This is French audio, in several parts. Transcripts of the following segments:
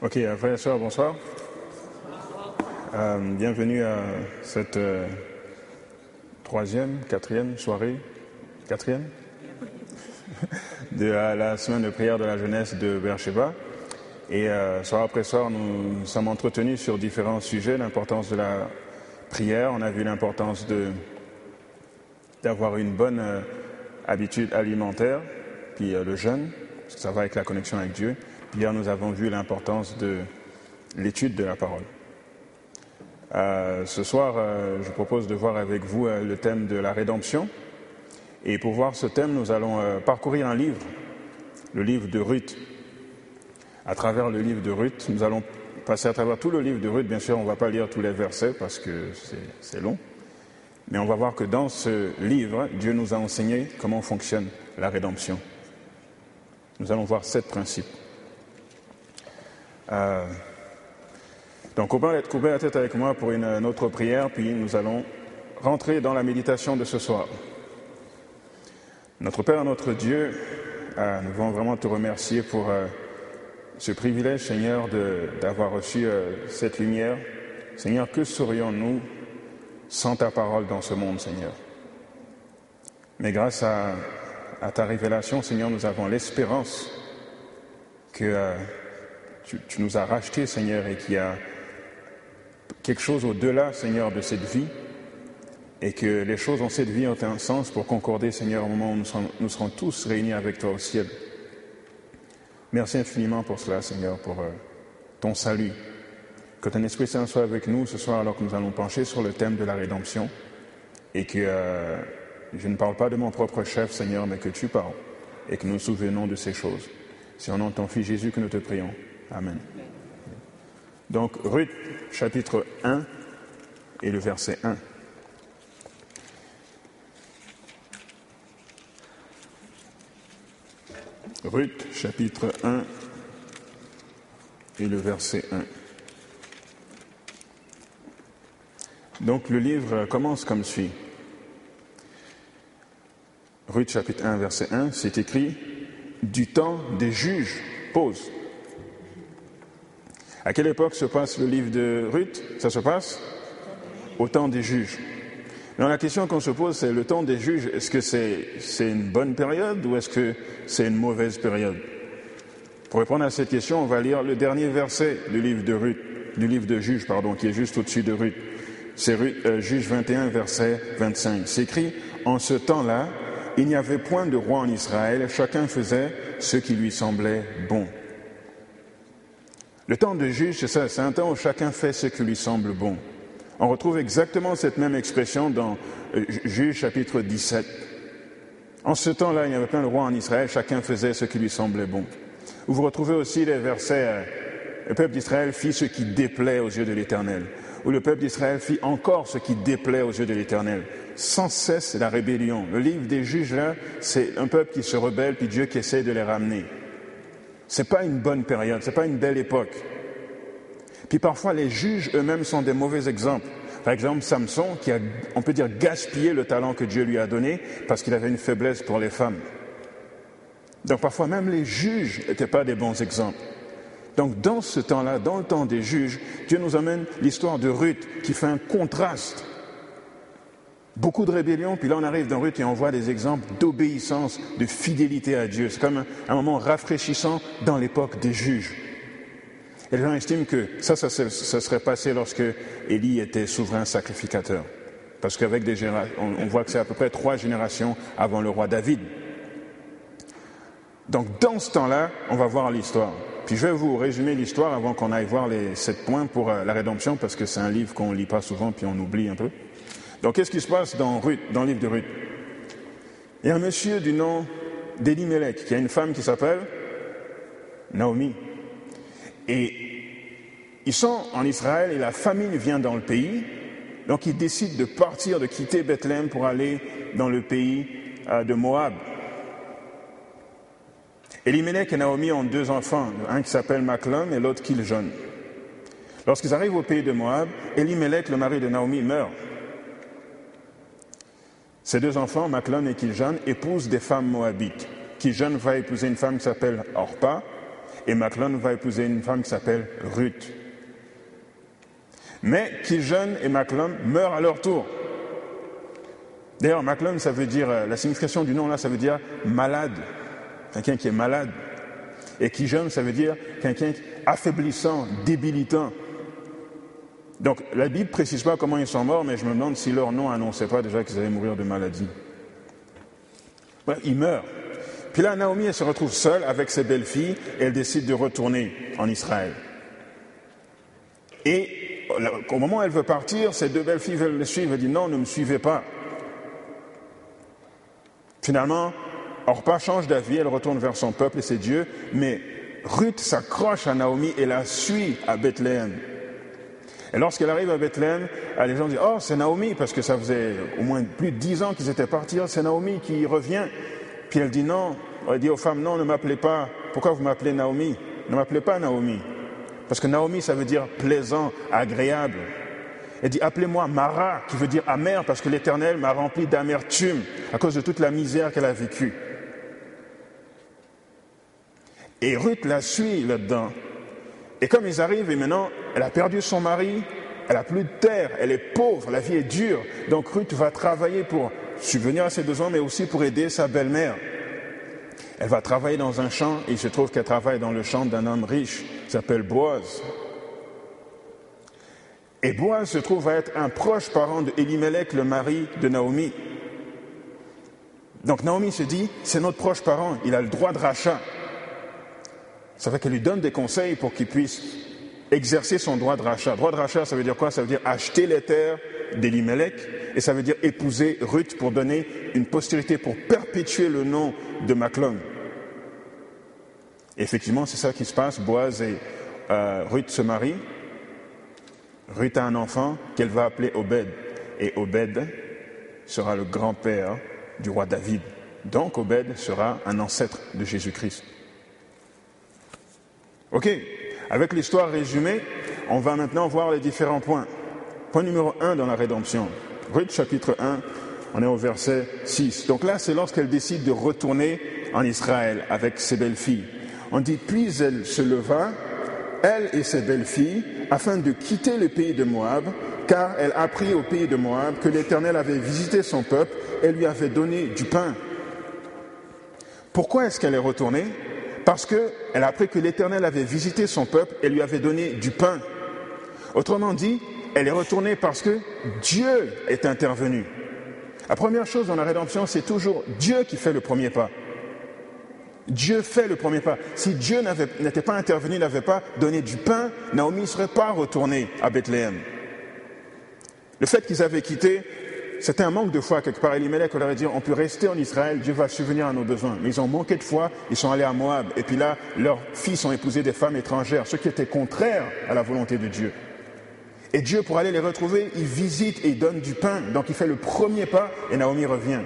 Ok, frères et sœurs, bonsoir. Bienvenue à cette quatrième soirée de la semaine de prière de la jeunesse de Beersheba. Et soir après soir, nous sommes entretenus sur différents sujets, l'importance de la prière. On a vu l'importance d'avoir une bonne habitude alimentaire, puis le jeûne, parce que ça va avec la connexion avec Dieu. Hier, nous avons vu l'importance de l'étude de la parole. Ce soir, je propose de voir avec vous le thème de la rédemption. Et pour voir ce thème, nous allons parcourir un livre, le livre de Ruth. À travers le livre de Ruth, nous allons passer à travers tout le livre de Ruth. Bien sûr, on ne va pas lire tous les versets parce que c'est long. Mais on va voir que dans ce livre, Dieu nous a enseigné comment fonctionne la rédemption. Nous allons voir 7 principes. Donc, coupez la tête avec moi pour une autre prière, puis nous allons rentrer dans la méditation de ce soir. Notre Père, notre Dieu, nous voulons vraiment te remercier pour ce privilège, Seigneur, d'avoir reçu cette lumière. Seigneur, que serions-nous sans ta parole dans ce monde, Seigneur? Mais grâce à ta révélation, Seigneur, nous avons l'espérance que tu nous as rachetés, Seigneur, et qu'il y a quelque chose au-delà, Seigneur, de cette vie, et que les choses dans cette vie ont un sens pour concorder, Seigneur, au moment où nous serons tous réunis avec toi au ciel. Merci infiniment pour cela, Seigneur, pour ton salut. Que ton Esprit Saint soit avec nous ce soir alors que nous allons pencher sur le thème de la rédemption, et que je ne parle pas de mon propre chef, Seigneur, mais que tu parles, et que nous nous souvenons de ces choses. C'est au nom de ton Fils Jésus que nous te prions. Amen. Donc, Ruth, chapitre 1 et le verset 1. Ruth, chapitre 1 et le verset 1. Donc, le livre commence comme suit. Ruth, chapitre 1, verset 1, c'est écrit « Du temps des juges, pause ». À quelle époque se passe le livre de Ruth? Ça se passe au temps des juges. Mais la question qu'on se pose, c'est le temps des juges, est-ce que c'est une bonne période ou est-ce que c'est une mauvaise période? Pour répondre à cette question, on va lire le dernier verset du livre de Ruth, du livre de Juges, qui est juste au-dessus de Ruth. C'est Juges 21, verset 25. C'est écrit « En ce temps-là, il n'y avait point de roi en Israël, chacun faisait ce qui lui semblait bon. » Le temps de juge, c'est ça, c'est un temps où chacun fait ce qui lui semble bon. On retrouve exactement cette même expression dans Juges chapitre 17. En ce temps-là, il n'y avait pas de roi en Israël, chacun faisait ce qui lui semblait bon. Vous retrouvez aussi les versets le peuple d'Israël fit ce qui déplaît aux yeux de l'Éternel, ou le peuple d'Israël fit encore ce qui déplaît aux yeux de l'Éternel. Sans cesse la rébellion. Le livre des juges, là, c'est un peuple qui se rebelle, puis Dieu qui essaie de les ramener. C'est pas une bonne période, c'est pas une belle époque. Puis parfois, les juges eux-mêmes sont des mauvais exemples. Par exemple, Samson, qui a, on peut dire, gaspillé le talent que Dieu lui a donné parce qu'il avait une faiblesse pour les femmes. Donc parfois, même les juges n'étaient pas des bons exemples. Donc dans ce temps-là, dans le temps des juges, Dieu nous amène l'histoire de Ruth qui fait un contraste. Beaucoup de rébellion, puis là on arrive dans Ruth et on voit des exemples d'obéissance, de fidélité à Dieu. C'est comme un moment rafraîchissant dans l'époque des juges. Et les gens estiment que ça serait passé lorsque Élie était souverain sacrificateur. Parce qu'avec des générations, on voit que c'est à peu près 3 générations avant le roi David. Donc dans ce temps-là, on va voir l'histoire. Puis je vais vous résumer l'histoire avant qu'on aille voir les 7 points pour la rédemption, parce que c'est un livre qu'on ne lit pas souvent, puis on oublie un peu. Donc, qu'est-ce qui se passe dans le livre de Ruth? Il y a un monsieur du nom d'Elimelech, qui a une femme qui s'appelle Naomi. Et ils sont en Israël et la famine vient dans le pays. Donc, ils décident de partir, de quitter Bethléem pour aller dans le pays de Moab. Elimelech et Naomi ont 2 enfants, un qui s'appelle Machlon et l'autre Kiljon. Lorsqu'ils arrivent au pays de Moab, Elimelech, le mari de Naomi, meurt. Ces 2 enfants, Machlon et Kiljon, épousent des femmes moabites. Kiljon va épouser une femme qui s'appelle Orpa, Et Machlon va épouser une femme qui s'appelle Ruth. Mais Kiljon et Machlon meurent à leur tour. D'ailleurs, Machlon, ça veut dire, la signification du nom là, ça veut dire malade. Quelqu'un qui est malade. Et Kiljon, ça veut dire quelqu'un affaiblissant, débilitant. Donc, la Bible ne précise pas comment ils sont morts, mais je me demande si leur nom annonçait pas déjà qu'ils allaient mourir de maladie. Bref, ils meurent. Puis là, Naomi, elle se retrouve seule avec ses belles-filles et elle décide de retourner en Israël. Et au moment où elle veut partir, ses deux belles-filles veulent le suivre. Elle dit non, ne me suivez pas. Finalement, Orpa change d'avis, elle retourne vers son peuple et c'est Dieu, mais Ruth s'accroche à Naomi et la suit à Bethléem. Et lorsqu'elle arrive à Bethléem, les gens disent « Oh, c'est Naomi », parce que ça faisait au moins plus de 10 ans qu'ils étaient partis, « c'est Naomi qui revient ». Puis elle dit non, elle dit aux femmes « Non, ne m'appelez pas, pourquoi vous m'appelez Naomi ? Ne m'appelez pas Naomi ». Parce que Naomi, ça veut dire plaisant, agréable. Elle dit « Appelez-moi Mara », qui veut dire amer, parce que l'Éternel m'a rempli d'amertume à cause de toute la misère qu'elle a vécue. Et Ruth la suit là-dedans. Et comme ils arrivent, et maintenant, elle a perdu son mari, elle n'a plus de terre, elle est pauvre, la vie est dure. Donc Ruth va travailler pour subvenir à ses besoins, mais aussi pour aider sa belle-mère. Elle va travailler dans un champ, et il se trouve qu'elle travaille dans le champ d'un homme riche, qui s'appelle Boaz. Et Boaz se trouve à être un proche parent de Elimelech, le mari de Naomi. Donc Naomi se dit, c'est notre proche parent, il a le droit de rachat. Ça fait qu'elle lui donne des conseils pour qu'il puisse exercer son droit de rachat. Droit de rachat, ça veut dire quoi? Ça veut dire acheter les terres d'Elimelech et ça veut dire épouser Ruth pour donner une postérité, pour perpétuer le nom de Machlon. Et effectivement, c'est ça qui se passe. Boaz et Ruth se marient. Ruth a un enfant qu'elle va appeler Obed. Et Obed sera le grand-père du roi David. Donc Obed sera un ancêtre de Jésus-Christ. Ok, avec l'histoire résumée, on va maintenant voir les différents points. Point numéro 1 dans la rédemption. Ruth chapitre 1, on est au verset 6. Donc là, c'est lorsqu'elle décide de retourner en Israël avec ses belles-filles. On dit, puis elle se leva, elle et ses belles-filles, afin de quitter le pays de Moab, car elle apprit au pays de Moab que l'Éternel avait visité son peuple et lui avait donné du pain. Pourquoi est-ce qu'elle est retournée ? Parce qu'elle a appris que l'Éternel avait visité son peuple et lui avait donné du pain. Autrement dit, elle est retournée parce que Dieu est intervenu. La première chose dans la rédemption, c'est toujours Dieu qui fait le premier pas. Dieu fait le premier pas. Si Dieu n'était pas intervenu, n'avait pas donné du pain, Naomi ne serait pas retournée à Bethléem. Le fait qu'ils avaient quitté, c'était un manque de foi. Quelque part, Elimelech leur a dit, on peut rester en Israël, Dieu va subvenir à nos besoins. Mais ils ont manqué de foi, ils sont allés à Moab. Et puis là, leurs fils ont épousé des femmes étrangères, ce qui était contraire à la volonté de Dieu. Et Dieu, pour aller les retrouver, il visite et il donne du pain. Donc il fait le premier pas et Naomi revient.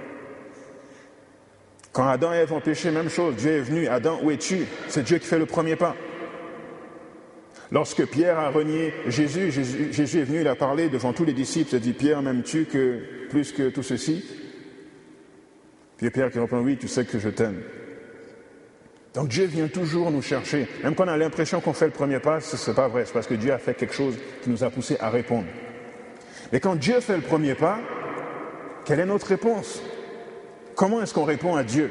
Quand Adam et Ève ont péché, même chose. Dieu est venu, Adam, où es-tu ? C'est Dieu qui fait le premier pas. Lorsque Pierre a renié Jésus est venu, il a parlé devant tous les disciples, il a dit, Pierre, m'aimes-tu plus que tout ceci ? Puis Pierre qui répond, oui, tu sais que je t'aime. Donc Dieu vient toujours nous chercher. Même quand on a l'impression qu'on fait le premier pas, ce n'est pas vrai, c'est parce que Dieu a fait quelque chose qui nous a poussé à répondre. Mais quand Dieu fait le premier pas, quelle est notre réponse ? Comment est-ce qu'on répond à Dieu ?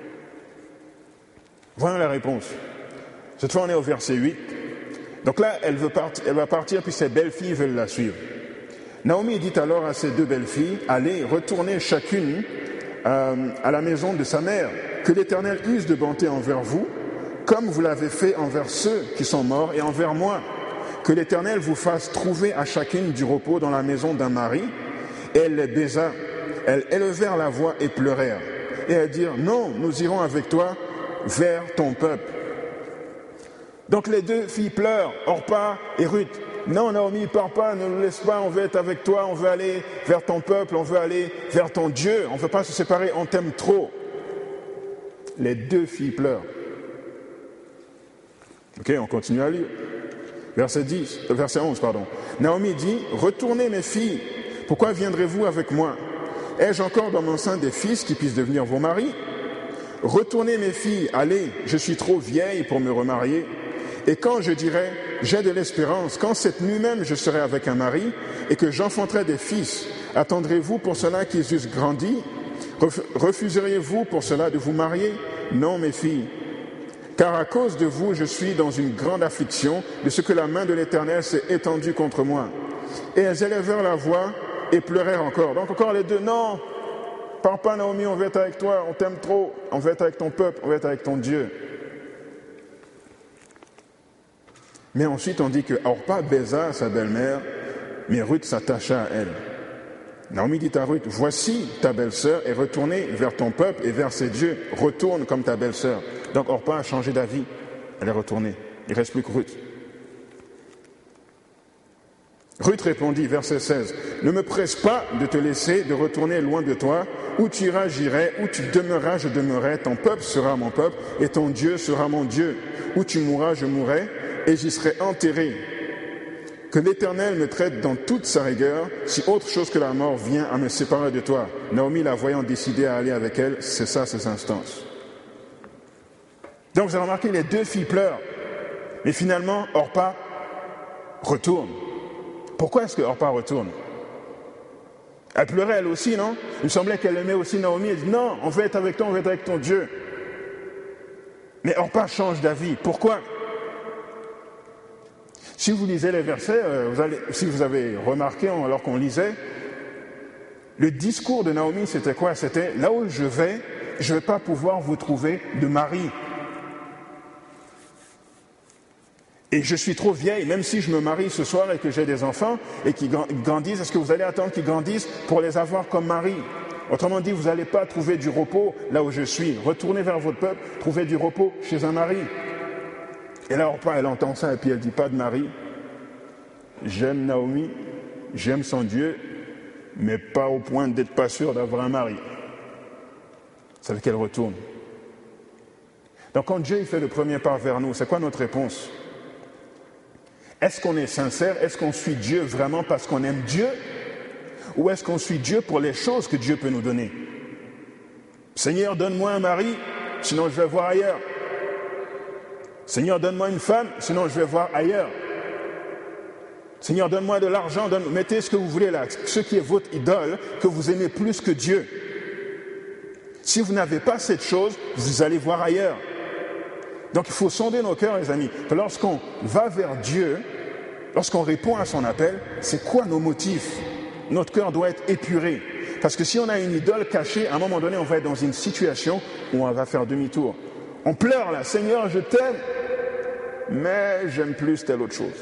Voyons la réponse. Cette fois, on est au verset 8. Donc là, elle va partir, puis ses belles-filles veulent la suivre. Naomi dit alors à ses deux belles-filles, allez, retournez chacune à la maison de sa mère, que l'Éternel use de bonté envers vous, comme vous l'avez fait envers ceux qui sont morts et envers moi. Que l'Éternel vous fasse trouver à chacune du repos dans la maison d'un mari. Et elle les baisa. Elles élevèrent la voix et pleurèrent. Et elles dirent, non, nous irons avec toi vers ton peuple. Donc les deux filles pleurent, Orpa et Ruth. Non, Naomi, pars pas, ne nous laisse pas, on veut être avec toi, on veut aller vers ton peuple, on veut aller vers ton Dieu, on ne veut pas se séparer, on t'aime trop. Les deux filles pleurent. Ok, on continue à lire. Verset 11. Naomi dit, retournez mes filles, pourquoi viendrez-vous avec moi ? Ai-je encore dans mon sein des fils qui puissent devenir vos maris ? Retournez mes filles, allez, je suis trop vieille pour me remarier. Et quand je dirai, j'ai de l'espérance, quand cette nuit même je serai avec un mari et que j'enfanterai des fils, attendrez-vous pour cela qu'ils eussent grandi? Refuseriez-vous pour cela de vous marier? Non, mes filles. Car à cause de vous, je suis dans une grande affliction de ce que la main de l'Éternel s'est étendue contre moi. Et elles élevèrent la voix et pleurèrent encore. Donc encore les deux, non, pars pas Naomi, on veut être avec toi, on t'aime trop, on veut être avec ton peuple, on veut être avec ton Dieu. Mais ensuite on dit que Orpa baisa sa belle-mère, mais Ruth s'attacha à elle. Naomi dit à Ruth, voici ta belle-sœur est retournée vers ton peuple et vers ses dieux. Retourne comme ta belle-sœur. Donc Orpa a changé d'avis. Elle est retournée. Il ne reste plus que Ruth. Ruth répondit, verset 16, ne me presse pas de te laisser, de retourner loin de toi. Où tu iras, j'irai. Où tu demeureras, je demeurerai. Ton peuple sera mon peuple et ton Dieu sera mon Dieu. Où tu mourras, je mourrai et j'y serai enterré. Que l'Éternel me traite dans toute sa rigueur, si autre chose que la mort vient à me séparer de toi. Naomi, la voyant décider à aller avec elle, c'est ça ses instances. Donc vous avez remarqué, les deux filles pleurent. Mais finalement, Orpa retourne. Pourquoi est-ce que Orpa retourne? Elle pleurait elle aussi, non? Il me semblait qu'elle aimait aussi Naomi. Elle dit, non, on veut être avec toi, on veut être avec ton Dieu. Mais Orpa change d'avis. Pourquoi? Si vous lisez les versets, si vous avez remarqué alors qu'on lisait, le discours de Naomi, c'était quoi? C'était, là où je vais pas pouvoir vous trouver de mari. Et je suis trop vieille, même si je me marie ce soir et que j'ai des enfants et qu'ils grandissent, est-ce que vous allez attendre qu'ils grandissent pour les avoir comme mari? Autrement dit, vous n'allez pas trouver du repos là où je suis. Retournez vers votre peuple, trouvez du repos chez un mari. Et là, elle entend ça et puis elle dit, pas de mari. J'aime Naomi, j'aime son Dieu, mais pas au point d'être pas sûr d'avoir un mari. Ça veut qu'elle retourne. Donc quand Dieu fait le premier pas vers nous, c'est quoi notre réponse? Est-ce qu'on est sincère? Est-ce qu'on suit Dieu vraiment parce qu'on aime Dieu? Ou est-ce qu'on suit Dieu pour les choses que Dieu peut nous donner? Seigneur, donne-moi un mari, sinon je vais voir ailleurs. Seigneur, donne-moi une femme, sinon je vais voir ailleurs. Seigneur, donne-moi de l'argent, mettez ce que vous voulez là, ce qui est votre idole, que vous aimez plus que Dieu. Si vous n'avez pas cette chose, vous allez voir ailleurs. Donc il faut sonder nos cœurs, les amis, que lorsqu'on va vers Dieu, lorsqu'on répond à son appel, c'est quoi nos motifs? Notre cœur doit être épuré. Parce que si on a une idole cachée, à un moment donné, on va être dans une situation où on va faire demi-tour. On pleure là, Seigneur, je t'aime, mais j'aime plus telle autre chose.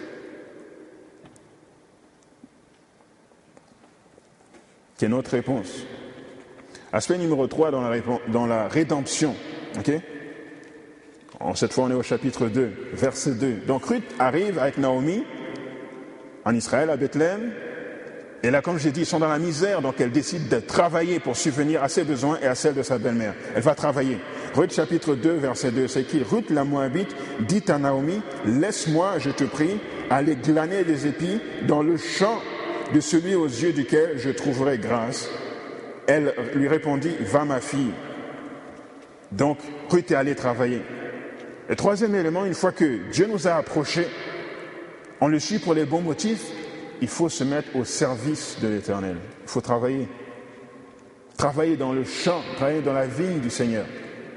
Quelle est notre réponse? Aspect numéro 3 dans la rédemption. Okay? Cette fois, on est au chapitre 2, verset 2. Donc Ruth arrive avec Naomi en Israël, à Bethléem. Et là, comme j'ai dit, ils sont dans la misère, donc elle décide de travailler pour subvenir à ses besoins et à celles de sa belle-mère. Elle va travailler. Ruth chapitre 2, verset 2, c'est écrit, Ruth la Moabite dit à Naomi, laisse-moi, je te prie, aller glaner des épis dans le champ de celui aux yeux duquel je trouverai grâce. Elle lui répondit, va ma fille. Donc, Ruth est allée travailler. Le troisième élément, une fois que Dieu nous a approchés, on le suit pour les bons motifs, il faut se mettre au service de l'Éternel. Il faut travailler. Travailler dans le champ, travailler dans la vigne du Seigneur.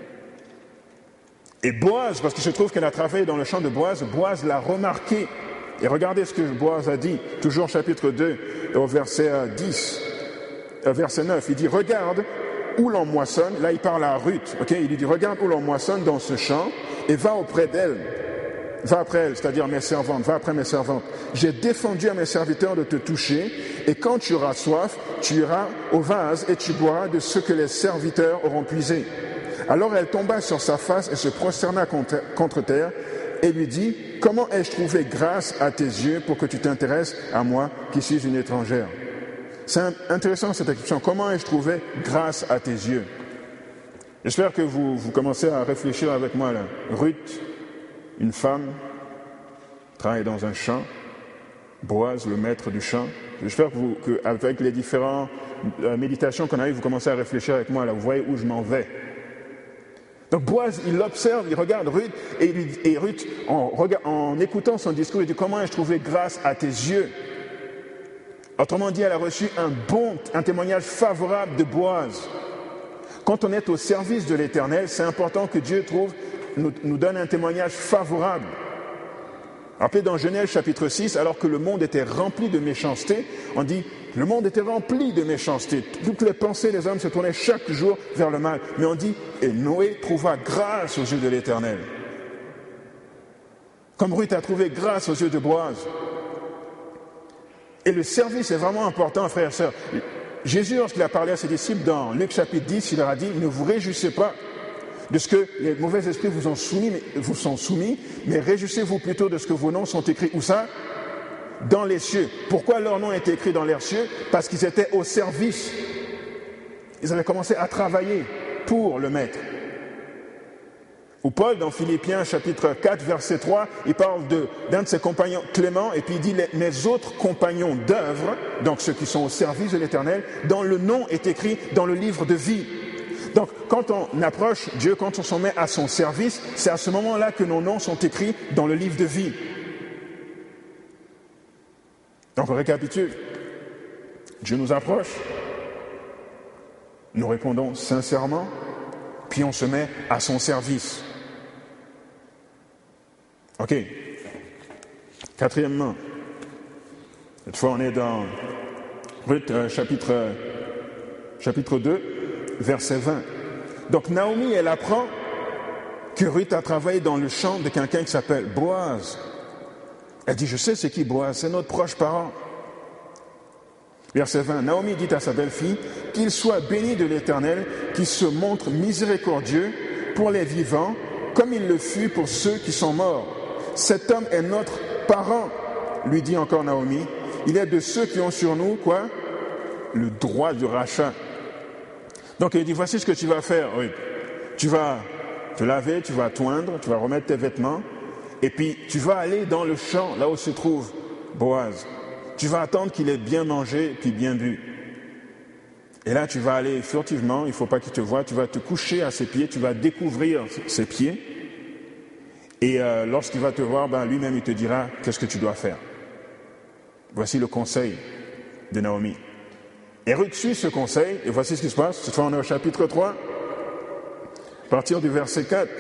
Et Boaz, parce qu'il se trouve qu'elle a travaillé dans le champ de Boaz, Boaz l'a remarqué. Et regardez ce que Boaz a dit, toujours chapitre 2, au verset 9. Il dit, regarde où l'on moissonne. Là, il parle à Ruth. Okay? Il lui dit, regarde où l'on moissonne dans ce champ et va auprès d'elle. Va après elle, c'est-à-dire mes servantes, va après mes servantes. J'ai défendu à mes serviteurs de te toucher, et quand tu auras soif, tu iras au vase et tu boiras de ce que les serviteurs auront puisé. Alors elle tomba sur sa face et se prosterna contre terre, et lui dit, comment ai-je trouvé grâce à tes yeux pour que tu t'intéresses à moi qui suis une étrangère? C'est intéressant cette expression, comment ai-je trouvé grâce à tes yeux? J'espère que vous commencez à réfléchir avec moi là. Ruth, une femme, travaille dans un champ. Boaz, le maître du champ. J'espère qu'avec les différentes méditations qu'on a eues, vous commencez à réfléchir avec moi là. Vous voyez où je m'en vais. Donc Boaz, il l'observe, il regarde Ruth, et Ruth, en écoutant son discours, il dit « Comment ai-je trouvé grâce à tes yeux ?» Autrement dit, elle a reçu un témoignage favorable de Boaz. Quand on est au service de l'Éternel, c'est important que Dieu nous donne un témoignage favorable. Rappelez dans Genèse chapitre 6, alors que le monde était rempli de méchanceté, on dit le monde était rempli de méchanceté. Toutes les pensées des hommes se tournaient chaque jour vers le mal. Mais on dit, et Noé trouva grâce aux yeux de l'Éternel. Comme Ruth a trouvé grâce aux yeux de Boaz. Et le service est vraiment important, frères et sœurs. Jésus, lorsqu'il a parlé à ses disciples dans Luc chapitre 10, il leur a dit, ne vous réjouissez pas de ce que les mauvais esprits vous sont soumis, mais réjouissez-vous plutôt de ce que vos noms sont écrits. Où ça? Dans les cieux. Pourquoi leur nom était écrit dans les cieux? Parce qu'ils étaient au service. Ils avaient commencé à travailler pour le Maître. Ou Paul, dans Philippiens chapitre 4, verset 3, il parle d'un de ses compagnons, Clément, et puis il dit mes autres compagnons d'œuvre, donc ceux qui sont au service de l'Éternel, dont le nom est écrit dans le livre de vie. Donc, quand on approche Dieu, quand on s'en met à son service, c'est à ce moment-là que nos noms sont écrits dans le livre de vie. Donc, on récapitule. Dieu nous approche, nous répondons sincèrement, puis on se met à son service. Ok. Quatrièmement, cette fois on est dans Ruth chapitre 2, verset 20. Donc Naomi, elle apprend que Ruth a travaillé dans le champ de quelqu'un qui s'appelle Boaz. Elle dit, je sais c'est qui Boaz, c'est notre proche parent. Verset 20, Naomi dit à sa belle-fille, qu'il soit béni de l'Éternel, qui se montre miséricordieux pour les vivants, comme il le fut pour ceux qui sont morts. Cet homme est notre parent, lui dit encore Naomi. Il est de ceux qui ont sur nous, quoi? Le droit du rachat. Donc il dit, voici ce que tu vas faire, Ruth. Tu vas te laver, tu vas toindre, tu vas remettre tes vêtements, et puis tu vas aller dans le champ, là où se trouve Boaz. Tu vas attendre qu'il ait bien mangé, puis bien bu. Et là, tu vas aller furtivement, il ne faut pas qu'il te voie, tu vas te coucher à ses pieds, tu vas découvrir ses pieds, et lorsqu'il va te voir, lui-même il te dira qu'est-ce que tu dois faire. Voici le conseil de Naomi. Et Ruth suit ce conseil, et voici ce qui se passe. Cette fois, on est au chapitre 3, à partir du verset 4.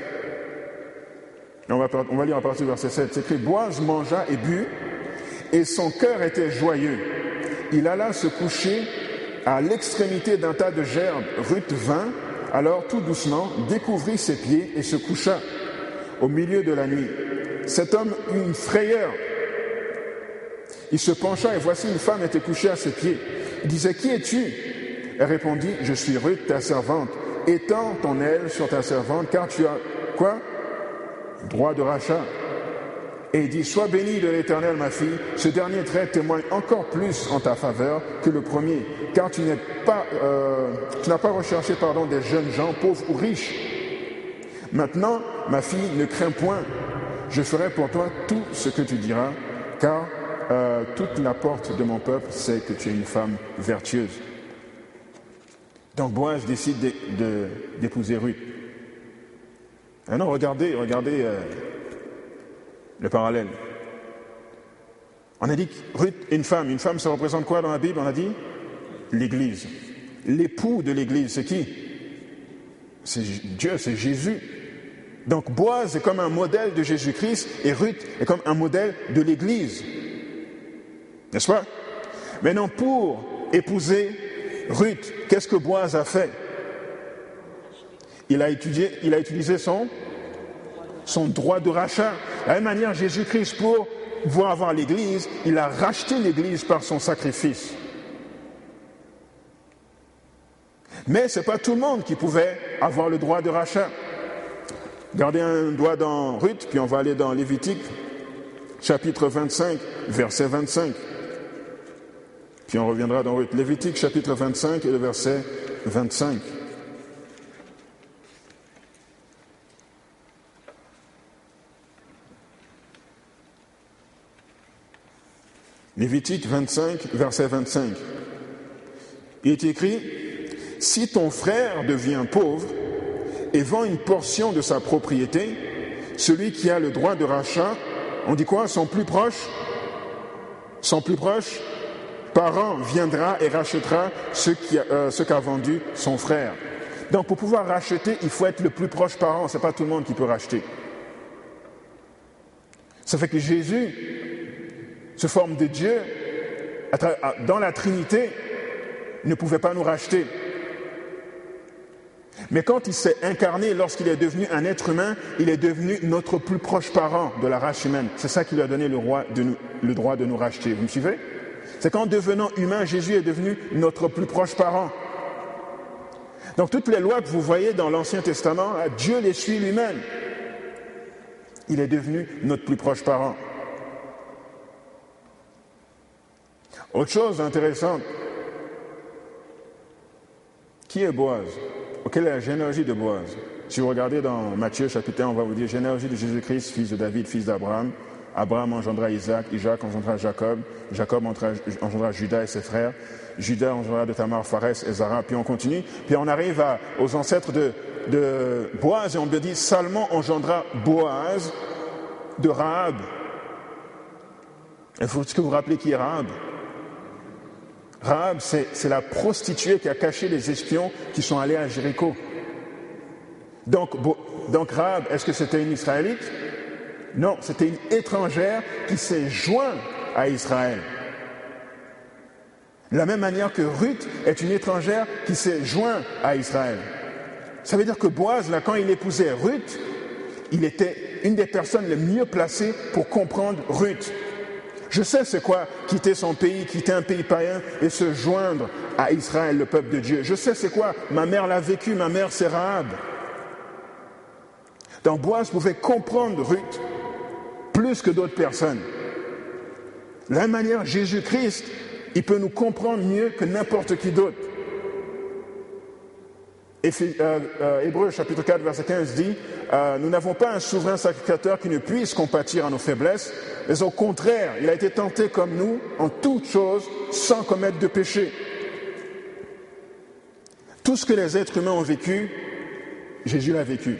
On va lire à partir du verset 7. C'est écrit, Boaz mangea et but, et son cœur était joyeux. Il alla se coucher à l'extrémité d'un tas de gerbes. Ruth vint, alors tout doucement, découvrit ses pieds et se coucha au milieu de la nuit. Cet homme eut une frayeur. Il se pencha et voici une femme était couchée à ses pieds. Il disait, qui es-tu? Elle répondit, je suis Ruth, ta servante. Étends ton aile sur ta servante, car tu as, quoi? Droit de rachat. Et il dit, sois bénie de l'Éternel, ma fille. Ce dernier trait témoigne encore plus en ta faveur que le premier, car tu n'as pas recherché des jeunes gens pauvres ou riches. Maintenant, ma fille, ne crains point. Je ferai pour toi tout ce que tu diras, car toute la porte de mon peuple sait que tu es une femme vertueuse. Donc Boaz décide d'épouser Ruth. Maintenant, regardez le parallèle. On a dit que Ruth est une femme. Une femme, ça représente quoi dans la Bible? On a dit l'Église. L'époux de l'Église, c'est qui? C'est Dieu, c'est Jésus. Donc Boaz est comme un modèle de Jésus-Christ et Ruth est comme un modèle de l'Église. N'est-ce pas? Maintenant, pour épouser Ruth, qu'est-ce que Boaz a fait? Il a utilisé son droit de rachat. De la même manière, Jésus-Christ, pour pouvoir avoir l'Église, il a racheté l'Église par son sacrifice. Mais ce n'est pas tout le monde qui pouvait avoir le droit de rachat. Gardez un doigt dans Ruth, puis on va aller dans Lévitique, chapitre 25, verset 25. Puis on reviendra dans Ruth. Lévitique, chapitre 25 et le verset 25. Lévitique 25, verset 25. Il est écrit, « Si ton frère devient pauvre et vend une portion de sa propriété, celui qui a le droit de rachat, on dit quoi? Son plus proche parent viendra et rachètera ce qu'a vendu son frère. Donc pour pouvoir racheter, il faut être le plus proche parent. Ce n'est pas tout le monde qui peut racheter. Ça fait que Jésus, sous forme de Dieu, dans la Trinité, ne pouvait pas nous racheter. Mais quand il s'est incarné, lorsqu'il est devenu un être humain, il est devenu notre plus proche parent de la race humaine. C'est ça qui lui a donné le droit de nous racheter. Vous me suivez? C'est qu'en devenant humain, Jésus est devenu notre plus proche parent. Donc toutes les lois que vous voyez dans l'Ancien Testament, Dieu les suit lui-même. Il est devenu notre plus proche parent. Autre chose intéressante. Qui est Boaz? Quelle est la généalogie de Boaz? Si vous regardez dans Matthieu chapitre 1, on va vous dire généalogie de Jésus-Christ, fils de David, fils d'Abraham. Abraham engendra Isaac, Isaac engendra Jacob, Jacob engendra Judas et ses frères, Judas engendra de Tamar, Pharès et Zara, puis on continue. Puis on arrive aux ancêtres de Boaz et on me dit Salmon engendra Boaz de Rahab. Il faut que vous vous rappelez qui est Rahab. Rahab, c'est la prostituée qui a caché les espions qui sont allés à Jéricho. Donc Rahab, est-ce que c'était une Israélite? Non, c'était une étrangère qui s'est jointe à Israël. De la même manière que Ruth est une étrangère qui s'est jointe à Israël. Ça veut dire que Boaz, là, quand il épousait Ruth, il était une des personnes les mieux placées pour comprendre Ruth. Je sais c'est quoi quitter son pays, quitter un pays païen et se joindre à Israël, le peuple de Dieu. Je sais c'est quoi, ma mère l'a vécu, ma mère c'est Rahab. Donc Boaz pouvait comprendre Ruth plus que d'autres personnes. De la même manière, Jésus-Christ, il peut nous comprendre mieux que n'importe qui d'autre. Hébreux chapitre 4 verset 15 dit nous n'avons pas un souverain sacrificateur qui ne puisse compatir à nos faiblesses, mais au contraire, il a été tenté comme nous en toutes choses sans commettre de péché. Tout ce que les êtres humains ont vécu, Jésus l'a vécu.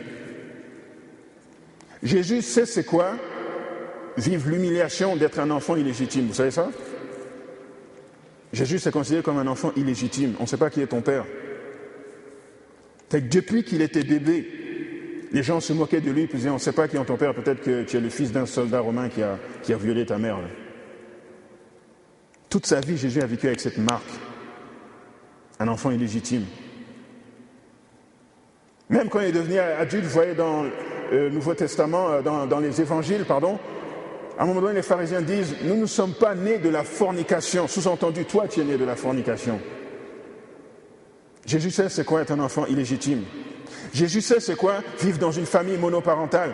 Jésus sait c'est quoi vivre l'humiliation d'être un enfant illégitime. Vous savez ça? Jésus s'est considéré comme un enfant illégitime. On ne sait pas qui est ton père. C'est que depuis qu'il était bébé, les gens se moquaient de lui et disaient, on ne sait pas qui est ton père, peut-être que tu es le fils d'un soldat romain qui a violé ta mère. Là. Toute sa vie, Jésus a vécu avec cette marque. Un enfant illégitime. Même quand il est devenu adulte, vous voyez dans le Nouveau Testament, dans les évangiles, à un moment donné, les pharisiens disent, nous ne sommes pas nés de la fornication. Sous-entendu, toi, tu es né de la fornication. Jésus sait c'est quoi être un enfant illégitime. Jésus sait c'est quoi vivre dans une famille monoparentale.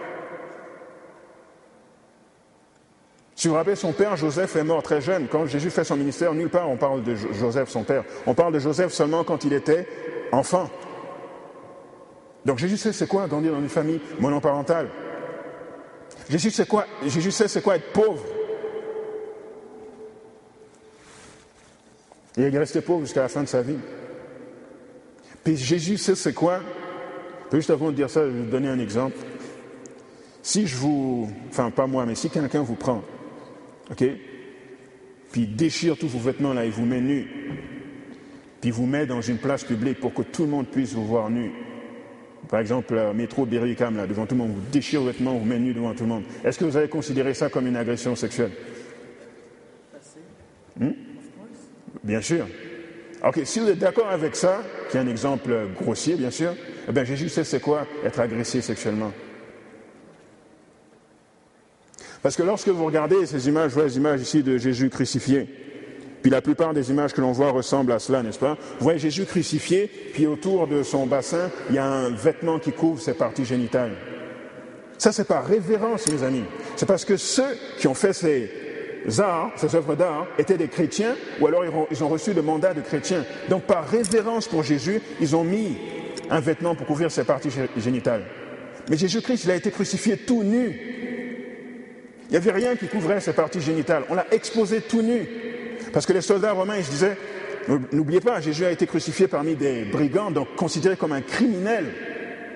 Si vous vous rappelez, son père Joseph est mort très jeune. Quand Jésus fait son ministère, nulle part on parle de Joseph, son père. On parle de Joseph seulement quand il était enfant. Donc Jésus sait c'est quoi grandir dans une famille monoparentale. Jésus sait c'est quoi être pauvre. Et il est resté pauvre jusqu'à la fin de sa vie. Puis Jésus sait c'est quoi. Juste avant de dire ça, je vais vous donner un exemple. Si pas moi, mais si quelqu'un vous prend, ok, puis déchire tous vos vêtements là et vous met nu, puis vous met dans une place publique pour que tout le monde puisse vous voir nu. Par exemple, le métro Berry-UQAM, là, devant tout le monde, vous déchire vos vêtements, vous met nu devant tout le monde. Est-ce que vous avez considéré ça comme une agression sexuelle? Bien sûr. Ok, si vous êtes d'accord avec ça, qui est un exemple grossier, bien sûr, eh bien Jésus sait c'est quoi être agressé sexuellement. Parce que lorsque vous regardez ces images, vous voyez les images ici de Jésus crucifié, puis la plupart des images que l'on voit ressemblent à cela, n'est-ce pas? Vous voyez Jésus crucifié, puis autour de son bassin, il y a un vêtement qui couvre ses parties génitales. Ça, c'est par révérence, mes amis. C'est parce que ceux qui ont fait ces œuvres d'art, étaient des chrétiens, ou alors ils ont reçu le mandat de chrétiens. Donc, par révérence pour Jésus, ils ont mis un vêtement pour couvrir ses parties génitales. Mais Jésus-Christ, il a été crucifié tout nu. Il n'y avait rien qui couvrait ses parties génitales. On l'a exposé tout nu. Parce que les soldats romains, ils se disaient, n'oubliez pas, Jésus a été crucifié parmi des brigands, donc considéré comme un criminel.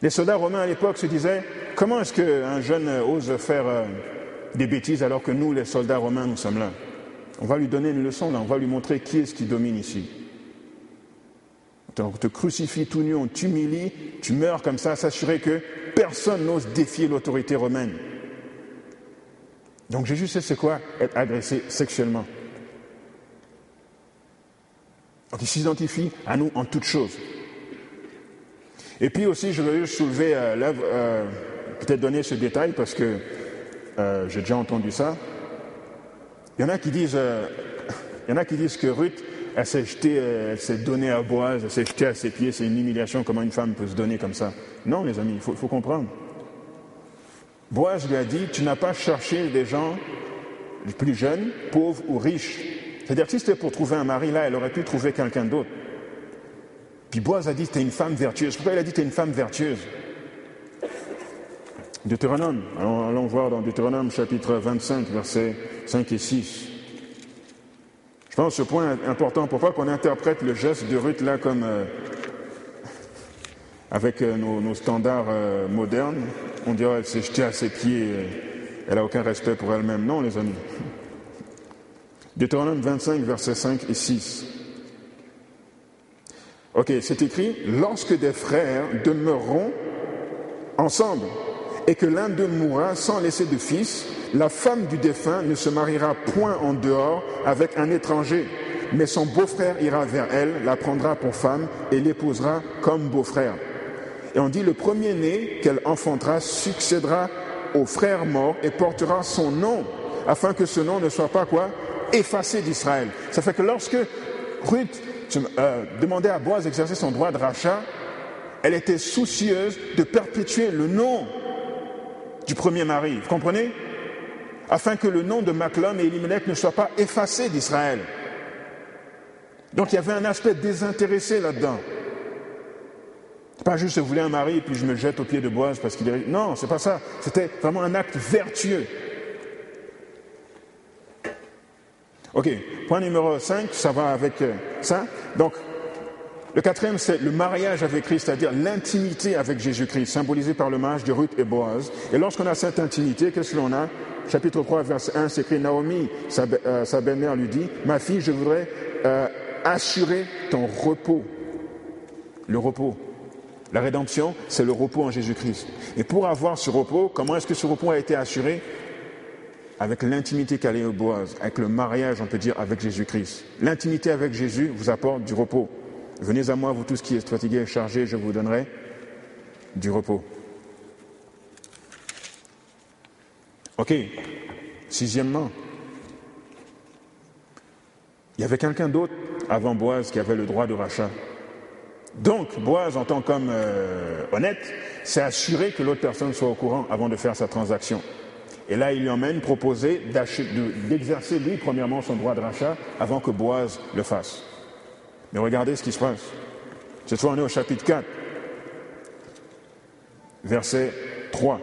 Les soldats romains à l'époque se disaient, comment est-ce qu'un jeune ose faire des bêtises alors que nous, les soldats romains, nous sommes là? On va lui donner une leçon, là, on va lui montrer qui est-ce qui domine ici. On te crucifie tout nu, on t'humilie, tu meurs comme ça, s'assurer que personne n'ose défier l'autorité romaine. Donc Jésus sait c'est quoi être agressé sexuellement. Donc il s'identifie à nous en toutes choses. Et puis aussi, je veux juste soulever peut-être donner ce détail parce que j'ai déjà entendu ça. Il y en a qui disent que Ruth, elle s'est jetée, elle s'est donnée à Boaz, elle s'est jetée à ses pieds, c'est une humiliation, comment une femme peut se donner comme ça. Non, les amis, il faut comprendre. Boaz lui a dit, tu n'as pas cherché des gens plus jeunes, pauvres ou riches. C'est-à-dire que si c'était pour trouver un mari, là, elle aurait pu trouver quelqu'un d'autre. Puis Boaz a dit, t'es une femme vertueuse. Pourquoi il a dit, t'es une femme vertueuse? Deutéronome, allons voir dans Deutéronome chapitre 25, versets 5 et 6. Je pense que ce point est important. Pourquoi qu'on interprète le geste de Ruth là comme avec nos standards modernes, on dirait elle s'est jetée à ses pieds, elle n'a aucun respect pour elle-même. Non, les amis. Deutéronome 25, versets 5 et 6. Ok, c'est écrit, lorsque des frères demeureront ensemble et que l'un d'eux mourra sans laisser de fils, la femme du défunt ne se mariera point en dehors avec un étranger, mais son beau-frère ira vers elle, la prendra pour femme et l'épousera comme beau-frère. Et on dit, le premier-né qu'elle enfantera succédera au frère mort et portera son nom, afin que ce nom ne soit pas quoi? Effacé d'Israël. Ça fait que lorsque Ruth demandait à Boaz d'exercer son droit de rachat, elle était soucieuse de perpétuer le nom du premier mari. Vous comprenez? Afin que le nom de Machlon et Elimelech ne soit pas effacé d'Israël. Donc il y avait un aspect désintéressé là-dedans. C'est pas juste je voulais un mari et puis je me jette aux pieds de Boaz parce qu'il est... Non, c'est pas ça. C'était vraiment un acte vertueux. Ok, point numéro 5, ça va avec ça. Donc, le quatrième, c'est le mariage avec Christ, c'est-à-dire l'intimité avec Jésus-Christ, symbolisé par le mariage de Ruth et Boaz. Et lorsqu'on a cette intimité, qu'est-ce que l'on a? Chapitre 3, verset 1, c'est écrit, Naomi, sa belle-mère lui dit, ma fille, je voudrais assurer ton repos. Le repos. La rédemption, c'est le repos en Jésus-Christ. Et pour avoir ce repos, comment est-ce que ce repos a été assuré? Avec l'intimité qu'a eu Boaz, avec le mariage, on peut dire, avec Jésus-Christ. L'intimité avec Jésus vous apporte du repos. Venez à moi, vous tous qui êtes fatigués et chargés, je vous donnerai du repos. Ok. Sixièmement, il y avait quelqu'un d'autre avant Boaz qui avait le droit de rachat. Donc, Boaz, en tant qu'homme honnête, s'est assuré que l'autre personne soit au courant avant de faire sa transaction. Et là, il lui emmène proposer d'exercer lui, premièrement, son droit de rachat avant que Boaz le fasse. Mais regardez ce qui se passe. Cette fois, on est au chapitre 4, verset 3.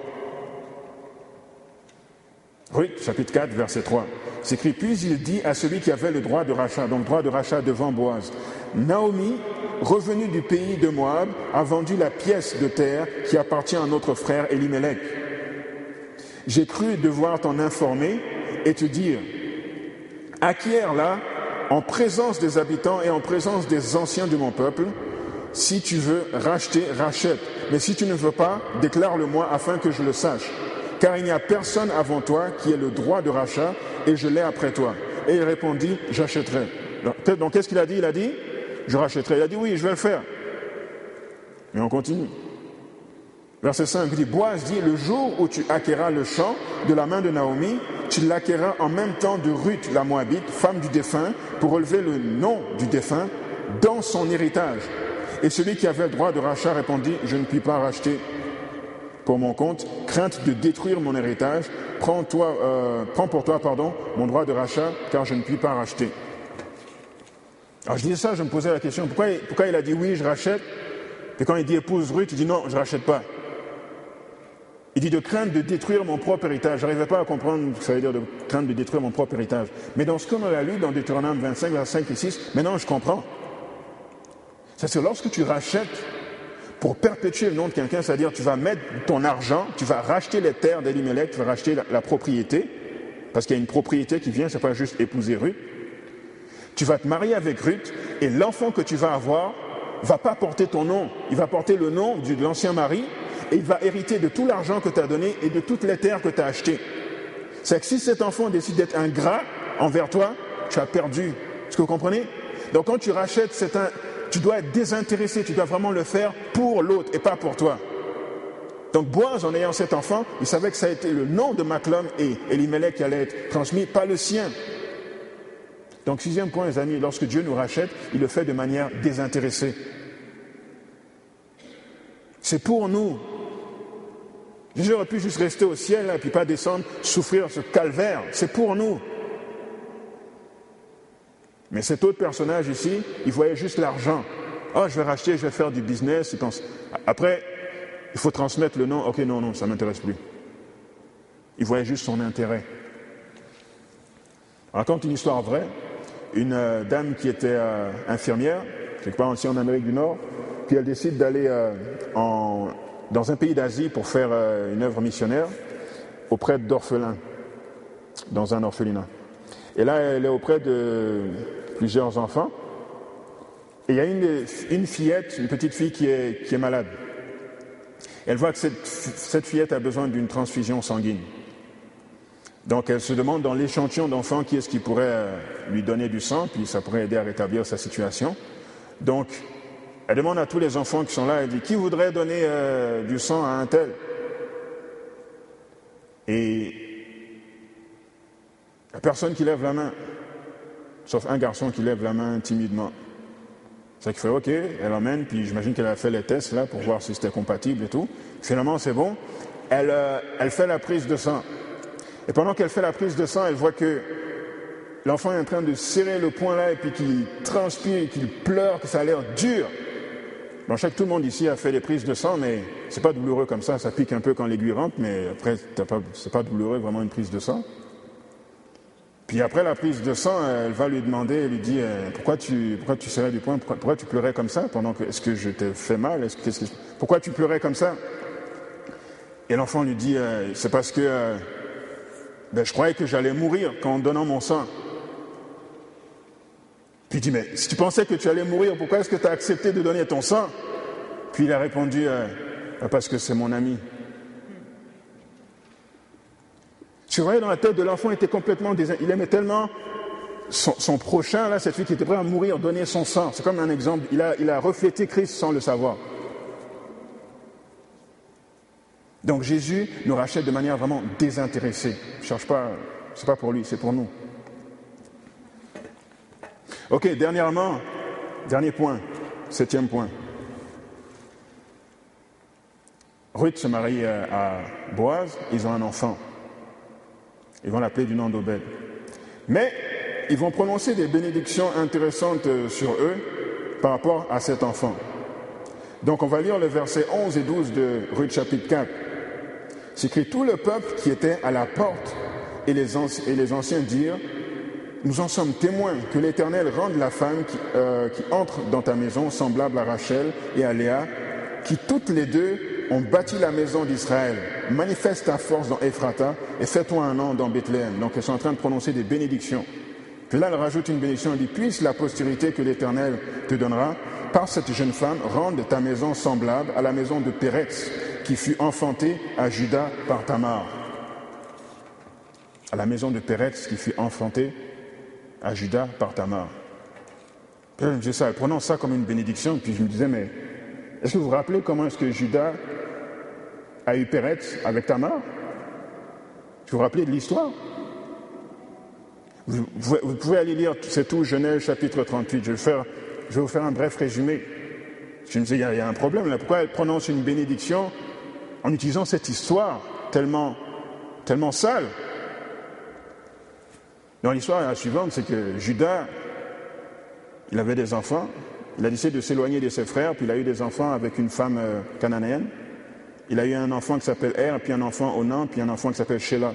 Oui, chapitre 4, verset 3. C'est écrit, puis il dit à celui qui avait le droit de rachat, donc droit de rachat devant Boaz, Naomi, revenue du pays de Moab, a vendu la pièce de terre qui appartient à notre frère Elimelech. J'ai cru devoir t'en informer et te dire, acquiers-la en présence des habitants et en présence des anciens de mon peuple. Si tu veux racheter, rachète. Mais si tu ne veux pas, déclare-le-moi afin que je le sache. Car il n'y a personne avant toi qui ait le droit de rachat et je l'ai après toi. Et il répondit, j'achèterai. Donc qu'est-ce qu'il a dit? Il a dit, je rachèterai. Il a dit, oui, je vais le faire. Mais on continue. Verset 5 dit, Boaz dit, le jour où tu acquéras le champ de la main de Naomi, tu l'acquéras en même temps de Ruth la Moabite, femme du défunt, pour relever le nom du défunt dans son héritage. Et celui qui avait le droit de rachat répondit, je ne puis pas racheter pour mon compte, crainte de détruire mon héritage, prends pour toi mon droit de rachat, car je ne puis pas racheter. Alors je disais ça, je me posais la question, pourquoi il a dit oui, je rachète, et quand il dit épouse Ruth, il dit non, je ne rachète pas. Il dit de crainte de détruire mon propre héritage. Je n'arrivais pas à comprendre ce que ça veut dire de crainte de détruire mon propre héritage. Mais dans ce qu'on a lu dans Deutéronome 25, versets 5 et 6, maintenant je comprends. C'est que lorsque tu rachètes, pour perpétuer le nom de quelqu'un, c'est-à-dire tu vas mettre ton argent, tu vas racheter les terres d'Elimelech, tu vas racheter la propriété, parce qu'il y a une propriété qui vient, c'est pas juste épouser Ruth. Tu vas te marier avec Ruth, et l'enfant que tu vas avoir va pas porter ton nom, il va porter le nom de l'ancien mari, et il va hériter de tout l'argent que tu as donné et de toutes les terres que tu as achetées. C'est que si cet enfant décide d'être ingrat envers toi, tu as perdu. Est-ce que vous comprenez? Donc quand tu rachètes, tu dois être désintéressé, tu dois vraiment le faire pour l'autre et pas pour toi. Donc Boaz, en ayant cet enfant, il savait que ça a été le nom de Machlon et Elimelech qui allait être transmis, pas le sien. Donc 6e point, les amis, lorsque Dieu nous rachète, il le fait de manière désintéressée. C'est pour nous. J'aurais pu juste rester au ciel et puis pas descendre, souffrir ce calvaire. C'est pour nous. Mais cet autre personnage ici, il voyait juste l'argent. Oh, je vais racheter, je vais faire du business. Il pense. Après, il faut transmettre le nom. Ok, non, ça ne m'intéresse plus. Il voyait juste son intérêt. On raconte une histoire vraie. Une dame qui était infirmière, quelque part aussi en Amérique du Nord, puis elle décide d'aller dans un pays d'Asie pour faire une œuvre missionnaire auprès d'orphelins, dans un orphelinat. Et là, elle est auprès de plusieurs enfants. Et il y a une fillette, une petite fille qui est malade. Elle voit que cette fillette a besoin d'une transfusion sanguine. Donc elle se demande dans l'échantillon d'enfants qui est-ce qui pourrait lui donner du sang, puis ça pourrait aider à rétablir sa situation. Donc elle demande à tous les enfants qui sont là, elle dit « Qui voudrait donner du sang à un tel ?» Et la personne qui lève la main, sauf un garçon qui lève la main timidement. C'est qu'il fait OK, elle emmène, puis j'imagine qu'elle a fait les tests là pour voir si c'était compatible et tout. Finalement, c'est bon. Elle fait la prise de sang. Et pendant qu'elle fait la prise de sang, elle voit que l'enfant est en train de serrer le poing là et puis qu'il transpire, qu'il pleure, que ça a l'air dur. Bon, je sais que tout le monde ici a fait des prises de sang, mais c'est pas douloureux comme ça pique un peu quand l'aiguille rentre, mais après, c'est pas douloureux vraiment une prise de sang. Puis après la prise de sang, elle va lui demander, elle lui dit pourquoi tu serrais du poing, pourquoi tu pleurais comme ça pendant que est-ce que je t'ai fait mal, pourquoi tu pleurais comme ça? Et l'enfant lui dit c'est parce que je croyais que j'allais mourir en donnant mon sang. Puis il dit mais si tu pensais que tu allais mourir, pourquoi est-ce que tu as accepté de donner ton sang? Puis il a répondu parce que c'est mon ami. Tu voyais dans la tête de l'enfant, il était complètement il aimait tellement son prochain, là, cette fille qui était prête à mourir, donner son sang. C'est comme un exemple, il a reflété Christ sans le savoir. Donc Jésus nous rachète de manière vraiment désintéressée. Je cherche pas, c'est pas pour lui, c'est pour nous. Ok, dernier point, 7e point. Ruth se marie à Boaz, ils ont un enfant. Ils vont l'appeler du nom d'Obed. Mais ils vont prononcer des bénédictions intéressantes sur eux par rapport à cet enfant. Donc on va lire le verset 11 et 12 de Ruth chapitre 4. C'est écrit « Tout le peuple qui était à la porte et les anciens dirent « Nous en sommes témoins que l'Éternel rende la femme qui entre dans ta maison semblable à Rachel et à Léa, qui toutes les deux ont bâti la maison d'Israël. Manifeste ta force dans Ephrata et fais-toi un nom dans Bethléem. » Donc elles sont en train de prononcer des bénédictions. Puis là, elle rajoute une bénédiction, elle dit « Puisse la postérité que l'Éternel te donnera, par cette jeune femme, rende ta maison semblable à la maison de Péretz, qui fut enfantée à Juda par Tamar. » À la maison de Péretz, qui fut enfantée à Juda par Tamar. Puis je me disais ça, elle prononce ça comme une bénédiction, puis je me disais, mais est-ce que vous vous rappelez comment est-ce que Juda a eu Péretz avec Tamar? Vous vous rappelez de l'histoire? Vous pouvez aller lire, c'est tout, Genèse chapitre 38. Je vais vous faire un bref résumé. Je me disais, il y a un problème là. Pourquoi elle prononce une bénédiction en utilisant cette histoire tellement sale? Dans l'histoire la suivante, c'est que Juda, il avait des enfants, il a décidé de s'éloigner de ses frères, puis il a eu des enfants avec une femme cananéenne. Il a eu un enfant qui s'appelle Er, puis un enfant Onan, puis un enfant qui s'appelle Shelah.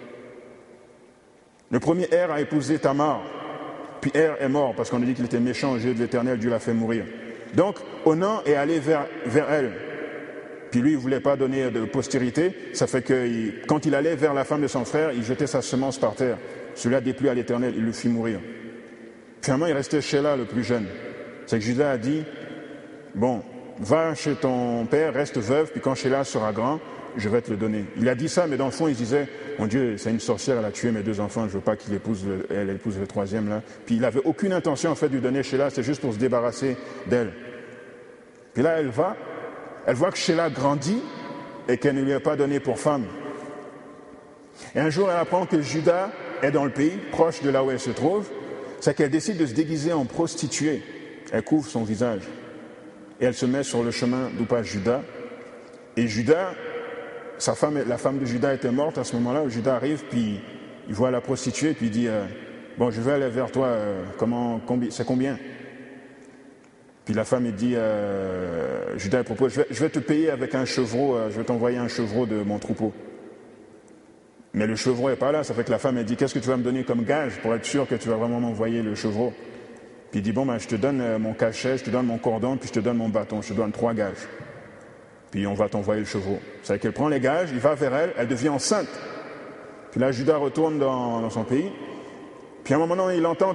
Le premier a épousé Tamar, puis Er est mort parce qu'on a dit qu'il était méchant aux yeux de l'Éternel, Dieu l'a fait mourir. Donc, Onan est allé vers elle. Puis lui, il ne voulait pas donner de postérité. Ça fait que quand il allait vers la femme de son frère, il jetait sa semence par terre. Celui-là déplut à l'Éternel, il le fit mourir. Finalement, il restait Sheila, le plus jeune. C'est que Judas a dit, bon, va chez ton père, reste veuve, puis quand Sheila sera grand, je vais te le donner. Il a dit ça, mais dans le fond, il disait, mon Dieu, c'est une sorcière, elle a tué mes 2 enfants, je ne veux pas qu'elle épouse le 3e là. Puis il n'avait aucune intention en fait de lui donner Sheila, c'est juste pour se débarrasser d'elle. Puis là, elle voit que Sheila grandit et qu'elle ne lui a pas donné pour femme. Et un jour, elle apprend que Judas est dans le pays, proche de là où elle se trouve, c'est qu'elle décide de se déguiser en prostituée. Elle couvre son visage. Et elle se met sur le chemin d'où passe Judas. Et Judas, la femme de Judas était morte à ce moment-là. Judas arrive, puis il voit la prostituée, puis il dit bon, je vais aller vers toi, c'est combien? Puis la femme, il dit Judas, elle propose je vais te payer avec un chevreau, je vais t'envoyer un chevreau de mon troupeau. Mais le chevreau n'est pas là, ça fait que la femme, elle dit qu'est-ce que tu vas me donner comme gage pour être sûr que tu vas vraiment m'envoyer le chevreau? Puis il dit bon, je te donne mon cachet, je te donne mon cordon, puis je te donne mon bâton, je te donne 3 gages. Puis on va t'envoyer le chevreau. C'est qu'elle prend les gages, il va vers elle, elle devient enceinte. Puis là, Judas retourne dans son pays. Puis à un moment donné, il entend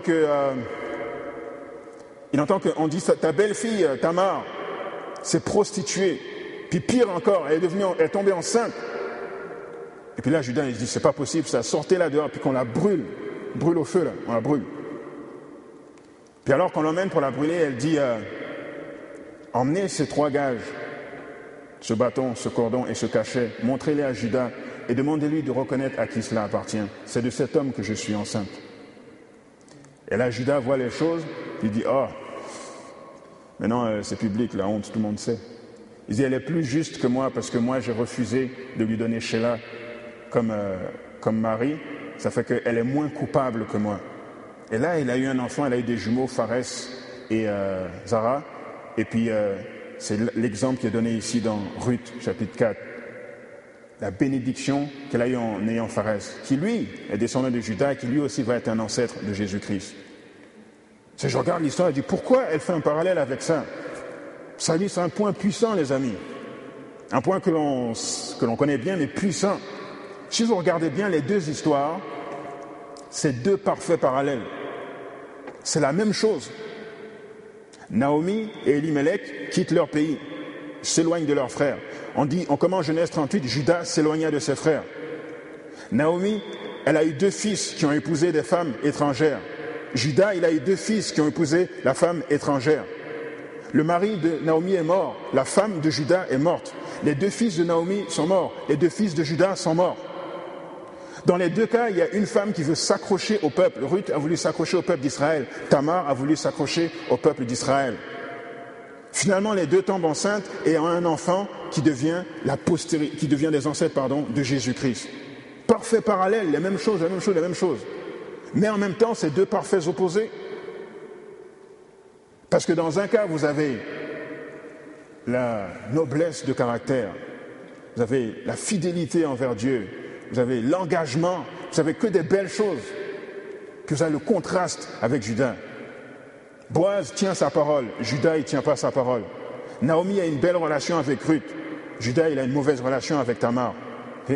qu'on dit ta belle-fille, Tamar, s'est prostituée. Puis pire encore, elle est tombée enceinte. Et puis là, Judas, il se dit, c'est pas possible, ça, sortez là dehors, puis qu'on la brûle au feu, là, on la brûle. Puis alors qu'on l'emmène pour la brûler, elle dit, emmenez ces 3 gages, ce bâton, ce cordon et ce cachet, montrez-les à Judas et demandez-lui de reconnaître à qui cela appartient. C'est de cet homme que je suis enceinte. Et là, Judas voit les choses, il dit, maintenant c'est public, la honte, tout le monde sait. Il dit, elle est plus juste que moi parce que moi j'ai refusé de lui donner Sheila comme mari, ça fait qu'elle est moins coupable que moi. Et là, il a eu un enfant, elle a eu des jumeaux, Pharès et Zara, et puis c'est l'exemple qui est donné ici dans Ruth, chapitre 4. La bénédiction qu'elle a eue en ayant Pharès, qui lui est descendant de Judas et qui lui aussi va être un ancêtre de Jésus-Christ. Je regarde l'histoire et je dis, pourquoi elle fait un parallèle avec ça? Ça dit, c'est un point puissant, les amis. Un point que l'on connaît bien, mais puissant. Si vous regardez bien les 2 histoires, c'est 2 parfaits parallèles. C'est la même chose. Naomi et Elimelech quittent leur pays, s'éloignent de leurs frères. On commence Genèse 38, Judas s'éloigna de ses frères. Naomi, elle a eu 2 fils qui ont épousé des femmes étrangères. Judas, il a eu 2 fils qui ont épousé la femme étrangère. Le mari de Naomi est mort, la femme de Judas est morte. Les 2 fils de Naomi sont morts, les 2 fils de Judas sont morts. Dans les 2 cas, il y a une femme qui veut s'accrocher au peuple. Ruth a voulu s'accrocher au peuple d'Israël. Tamar a voulu s'accrocher au peuple d'Israël. Finalement, les 2 tombent enceintes et ont un enfant qui devient des ancêtres de Jésus-Christ. Parfait parallèle, les mêmes choses. Mais en même temps, c'est 2 parfaits opposés. Parce que dans un cas, vous avez la noblesse de caractère, vous avez la fidélité envers Dieu, vous avez l'engagement, vous n'avez que des belles choses. Puis vous avez le contraste avec Judas. Boaz tient sa parole, Judas il ne tient pas sa parole. Naomi a une belle relation avec Ruth, Judas il a une mauvaise relation avec Tamar. Okay?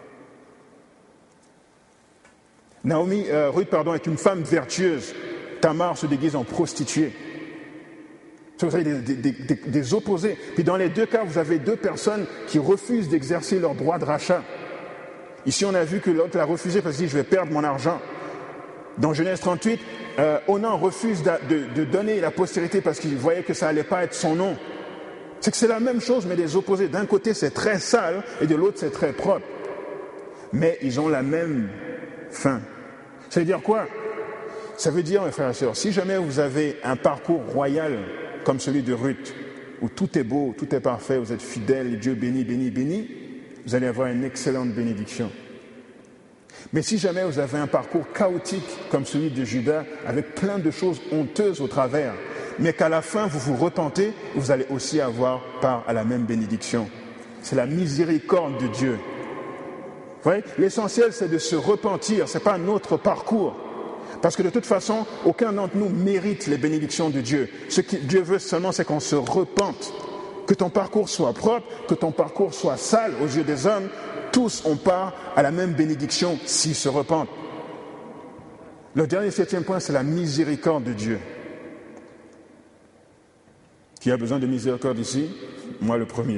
Ruth est une femme vertueuse, Tamar se déguise en prostituée. Vous avez des opposés. Puis dans les 2 cas, vous avez 2 personnes qui refusent d'exercer leur droit de rachat. Ici, on a vu que l'autre l'a refusé parce qu'il dit « je vais perdre mon argent ». Dans Genèse 38, Onan refuse de donner la postérité parce qu'il voyait que ça n'allait pas être son nom. C'est que c'est la même chose, mais des opposés. D'un côté, c'est très sale et de l'autre, c'est très propre. Mais ils ont la même fin. Ça veut dire quoi? Ça veut dire, mes frères et sœurs, si jamais vous avez un parcours royal comme celui de Ruth, où tout est beau, tout est parfait, vous êtes fidèles, et Dieu bénit, bénit, bénit, vous allez avoir une excellente bénédiction. Mais si jamais vous avez un parcours chaotique comme celui de Judas, avec plein de choses honteuses au travers, mais qu'à la fin vous vous repentez, vous allez aussi avoir part à la même bénédiction. C'est la miséricorde de Dieu. Vous voyez, l'essentiel c'est de se repentir, ce n'est pas notre parcours. Parce que de toute façon, aucun d'entre nous mérite les bénédictions de Dieu. Ce que Dieu veut seulement, c'est qu'on se repente. Que ton parcours soit propre, que ton parcours soit sale aux yeux des hommes, tous ont part à la même bénédiction s'ils se repentent. Le dernier 7e point, c'est la miséricorde de Dieu. Qui a besoin de miséricorde ici? Moi le premier.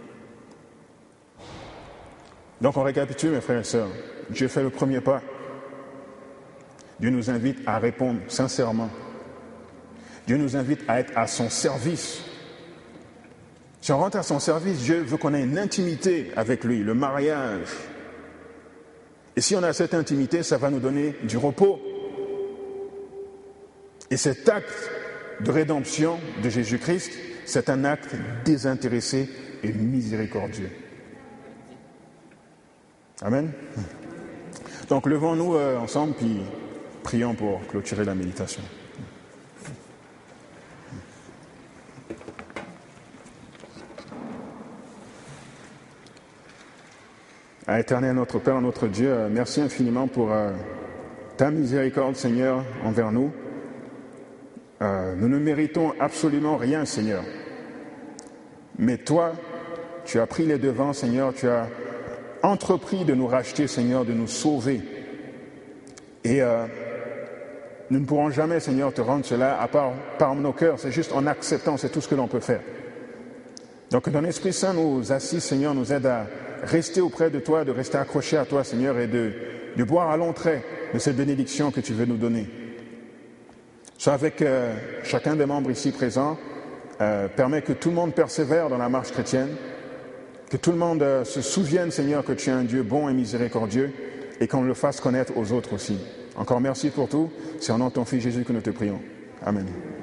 Donc on récapitule, mes frères et sœurs. Dieu fait le premier pas. Dieu nous invite à répondre sincèrement. Dieu nous invite à être à son service. Si on rentre à son service, Dieu veut qu'on ait une intimité avec lui, le mariage. Et si on a cette intimité, ça va nous donner du repos. Et cet acte de rédemption de Jésus-Christ, c'est un acte désintéressé et miséricordieux. Amen. Donc levons-nous ensemble, puis prions pour clôturer la méditation. Éternel notre Père, notre Dieu, merci infiniment pour ta miséricorde, Seigneur, envers nous. Nous ne méritons absolument rien, Seigneur. Mais toi, tu as pris les devants, Seigneur, tu as entrepris de nous racheter, Seigneur, de nous sauver. Et nous ne pourrons jamais, Seigneur, te rendre cela à part par nos cœurs. C'est juste en acceptant, c'est tout ce que l'on peut faire. Donc que ton Esprit Saint nous assiste, Seigneur, nous aide à rester auprès de toi, de rester accroché à toi, Seigneur, et de boire à long trait de cette bénédiction que tu veux nous donner. Sois avec chacun des membres ici présents, permets que tout le monde persévère dans la marche chrétienne, que tout le monde se souvienne, Seigneur, que tu es un Dieu bon et miséricordieux, et qu'on le fasse connaître aux autres aussi. Encore merci pour tout, c'est au nom de ton Fils Jésus que nous te prions. Amen.